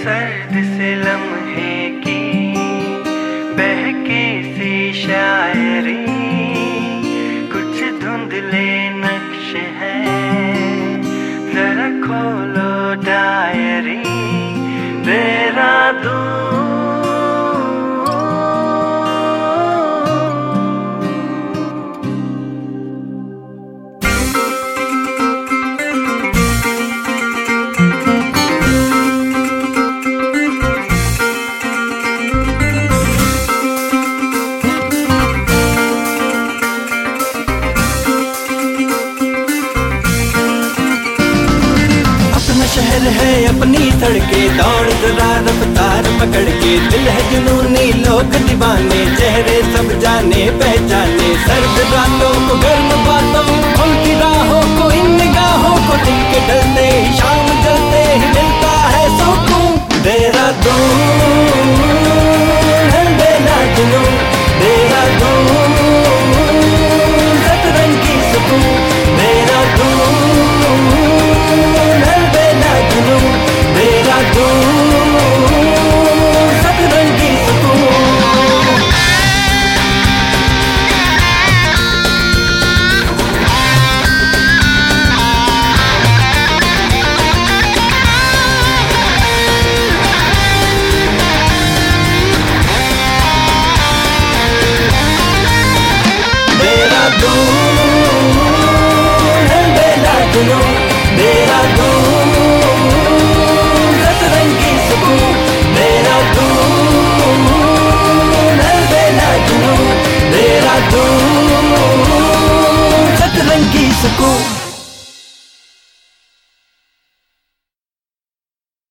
सर्द से लम्हे की बहके सी शायरी, कुछ धुंधले नक्श है, जरा खोलो डायरी। देहरादून शहर है अपनी सड़कें, दौड़ जरा रफ्तार पकड़ के। दिल है जुनूनी लोग दीवाने, चेहरे सब जाने पहचाने। सर्द रातों को गर्म बातों, उनकी राहों को इन निगाहों को, दिन के ढलते ही शाम जलते ही मिलता है सुकून। देहरादून है बेला जुनून, देहरादून सतरंगी सुकून। देहरादून सतरंगी सुकून। Satu